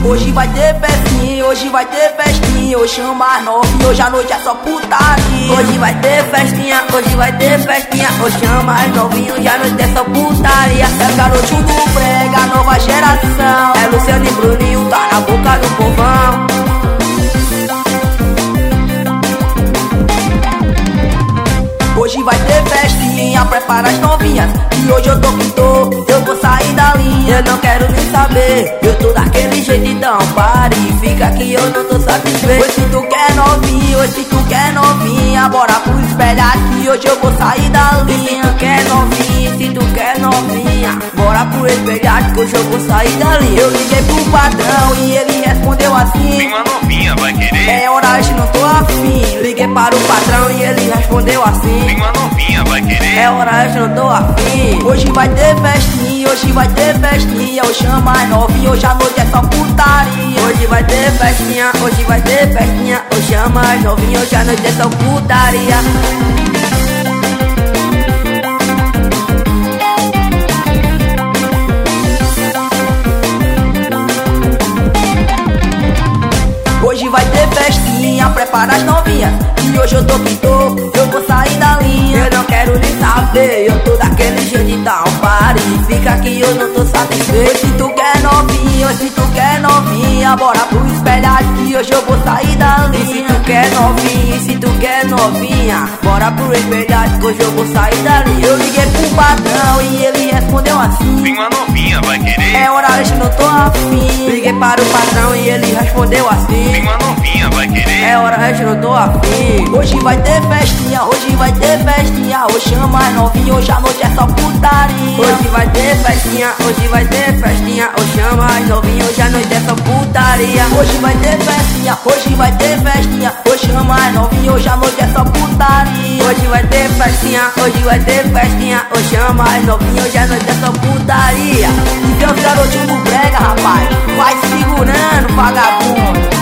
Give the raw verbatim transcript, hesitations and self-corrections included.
Hoje vai ter festinha, hoje vai ter festinha. Eu chamo as novinhas, hoje a noite é só putaria. Hoje vai ter festinha, hoje vai ter festinha. Eu chamo as novinhas, hoje a noite é só putaria. É garotinho do brega, nova geração. É Luciano e Bruninho, tá na boca do povão. Hoje vai ter festinha, prepara as novinhas. E hoje eu tô que tô, eu vou sair da linha. Eu não quero nem saber, eu tô daquele jeito, então pare. Fica que eu não tô satisfeito. Hoje se tu quer novinha, hoje se tu quer novinha, bora pro espelho aqui, hoje eu vou sair da linha. Se tu quer novinha, se tu quer novinha, bora pro espelho aqui, hoje eu vou sair da linha. Eu liguei pro patrão e ele respondeu assim: tem uma novinha, vai querer? É hora, hoje não tô afim. Liguei para o patrão e ele respondeu assim: tem uma novinha, vai querer? É hora, hoje não tô afim. Hoje vai ter festinha, hoje vai ter festinha. Eu chamo as novinhas, hoje a noite é só putaria. Hoje vai ter festinha, hoje vai ter festinha. Eu chamo as novinhas, hoje a noite é só putaria. Hoje vai ter festinha, prepara as novinhas. E hoje eu tô que tô, eu vou sair da linha. Eu não quero nem saber, eu tô daquele jeito, então pare. Fica que eu não tô satisfeito. Hoje se tu quer novinha, hoje se tu quer novinha, bora pro espelho aqui, hoje eu vou sair da linha. E se tu quer novinha, se tu quer novinha, bora pro espelho aqui, hoje eu vou sair da linha. Eu liguei pro patrão e ele respondeu assim: tem uma novinha, vai querer? É hora, hoje não tô afim. Liguei para o patrão e ele respondeu assim: tem uma novinha, vai querer? É hora, hoje não tô afim. Hoje vai ter festinha, hoje vai ter festinha. Eu chamo as novinhas, hoje a noite é só putaria. Hoje vai ter festinha, hoje vai ter festinha. Eu chamo as novinhas, hoje a noite é só putaria. Hoje vai ter festinha, hoje vai ter festinha. Eu chamo as novinhas, hoje a noite é só putaria. Hoje vai ter festinha, hoje vai ter festinha. Eu chamo as novinhas, hoje a noite é só putaria. E tem os garotinhos do brega, rapaz, vai segurando, vagabundo.